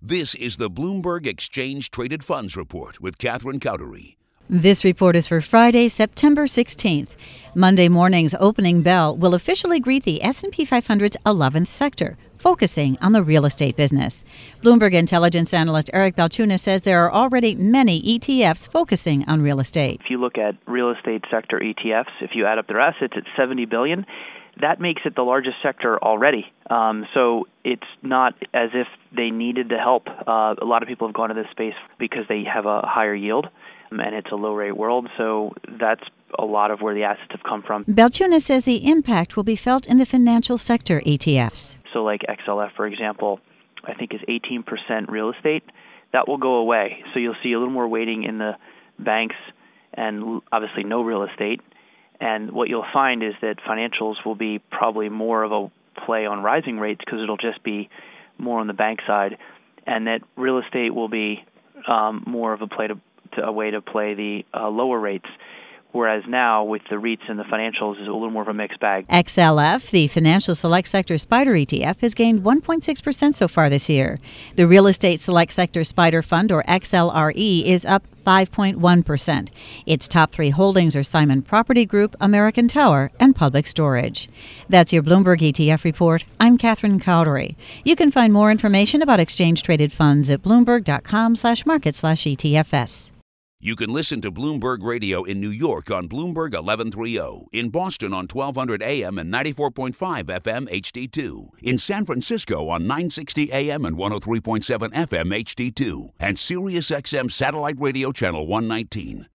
This is the Bloomberg Exchange Traded Funds Report with Catherine Cowdery. This report is for Friday, September 16th. Monday morning's opening bell will officially greet the S&P 500's 11th sector, focusing on the real estate business. Bloomberg intelligence analyst Eric Balchunas says there are already many ETFs focusing on real estate. If you look at real estate sector ETFs, if you add up their assets, it's $70 billion. That makes it the largest sector already. So it's not as if they needed the help. A lot of people have gone to this space because they have a higher yield, and it's a low-rate world. So that's a lot of where the assets have come from. Balchunas says the impact will be felt in the financial sector ETFs. So like XLF, for example, I think is 18% real estate. That will go away. So you'll see a little more weighting in the banks and obviously no real estate. And what you'll find is that financials will be probably more of a play on rising rates because it'll just be more on the bank side, and that real estate will be more of a way to play the lower rates. Whereas now, with the REITs and the financials, is a little more of a mixed bag. XLF, the Financial Select Sector SPDR ETF, has gained 1.6% so far this year. The Real Estate Select Sector SPDR Fund, or XLRE, is up 5.1%. Its top three holdings are Simon Property Group, American Tower, and Public Storage. That's your Bloomberg ETF report. I'm Catherine Cowdery. You can find more information about exchange-traded funds at bloomberg.com/market/ETFS. You can listen to Bloomberg Radio in New York on Bloomberg 1130, in Boston on 1200 AM and 94.5 FM HD2, in San Francisco on 960 AM and 103.7 FM HD2, and Sirius XM Satellite Radio Channel 119.